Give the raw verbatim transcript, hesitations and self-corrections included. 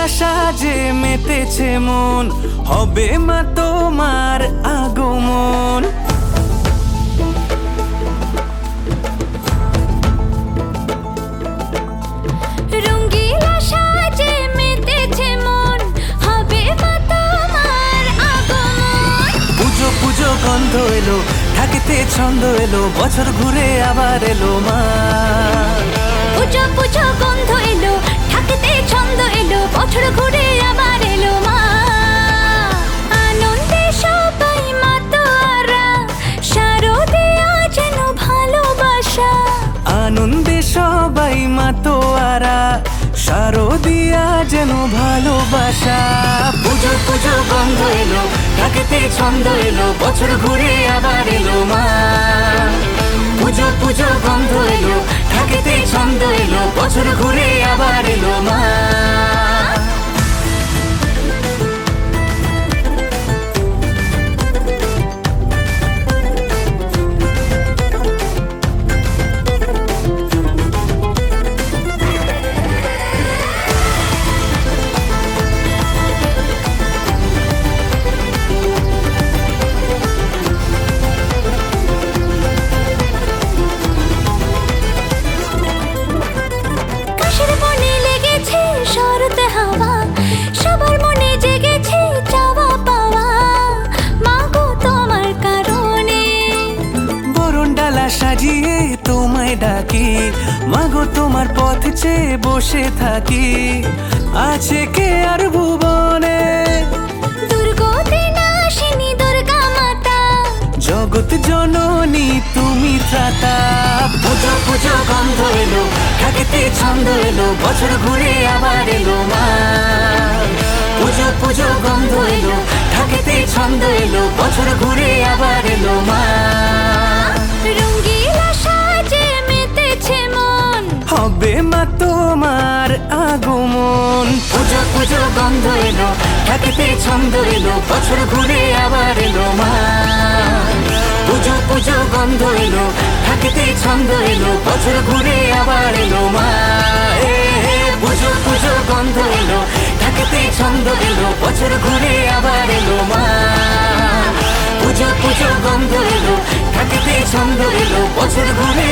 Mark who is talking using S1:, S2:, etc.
S1: সাজে মেতেছে মন, হবে মা তোমার আগমন।
S2: রঙ্গিলা সাজে মেতেছে মন, হবে মা তোমার আগমন।
S1: পুজো পুজো গন্ধ এলো, থাকিতে ছন্দ এলো, বছর ঘুরে আবার এলো মা।
S2: পুজো পুজো গন্ধ এলো, থাকিতে ছন্দ এলো, বছর ঘুরে আবার এলো মা। আনন্দে সবাই মাতোয়ারা, শারদিয়া যেন ভালোবাসা।
S1: আনন্দে সবাই মাতোয়ারা, শারদিয়া যেন ভালোবাসা। পুজো পুজো গন্ধ এলো, থাকিতে ছন্দ এলো, বছর ঘুরে আবার এলো মা। পুজো পুজো গন্ধ এলো, থাকিতে ছন্দ এলো, বছর ঘুরে আবার এলো মা।
S2: কাশের বনে লেগেছে শরৎ হাওয়া, সবার মনে জেগেছে চাওয়া পাওয়া। মাগো তোমার কারণে
S1: বরণ ডালা সাজিয়ে তোমায় ডাকি, মাগো তোমার পথ চেয়ে বসে থাকি। আছে কে আর ভুবনে,
S2: দুর্গতি নাশিনী দুর্গা মাতা।
S1: জগৎ জননী তুমি ত্রাতা। পুজো পুজো গন্ধ এলো, থাকিতে ছন্দ এলো, বছর ঘুরে আবার এলো মা। পুজো পুজো গন্ধ এলো, থাকিতে ছন্দ এলো, বছর ঘুরে আবার এলো মা।
S2: রঙ্গিলা সাজে মেতেছে মন,
S1: হবে মা তোমার আগমন। পুজো পুজো গন্ধ এলো, থাকিতে ছন্দ এলো, বছর ঘুরে আবার এলো মা। পুজো পুজো গন্ধ এলো, থাকিতে ছন্দ এলো, বছর ঘুরে আবার এলো মা। এ, এ, পুজো পুজো গন্ধ এলো, থাকিতে ছন্দ এলো, বছর ঘুরে আবার এলো মা। পুজো পুজো গন্ধ এলো, থাকিতে ছন্দ এলো, বছর ঘুরে